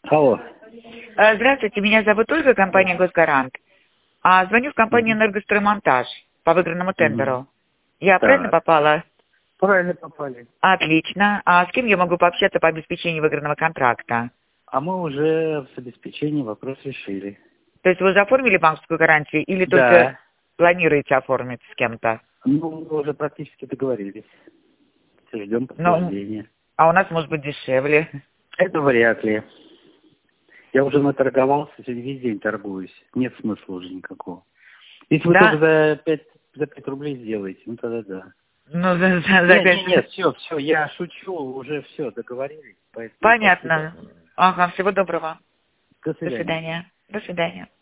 Алло. Здравствуйте, меня зовут Ольга, компания «Госгарант». Звоню в компанию «Энергостроймонтаж» по выигранному тендеру. Я правильно Так. попала? Правильно попали. Отлично. А с кем я могу пообщаться по обеспечению выигранного контракта? А мы уже с обеспечением вопрос решили. То есть вы уже оформили банковскую гарантию или только Да. планируете оформить с кем-то? Ну, мы уже практически договорились. Ждем Ну, подтверждения. а у нас может быть дешевле. Это вряд ли. Я уже наторговался, сегодня весь день торгуюсь. Нет смысла уже никакого. Если вы Да? только за 5 рублей сделаете, ну тогда да. Ну, за Нет, 5. все, я шучу, уже все, договорились. Поэтому спасибо. Понятно. Ага, всего доброго. До До свидания. свидания. До свидания.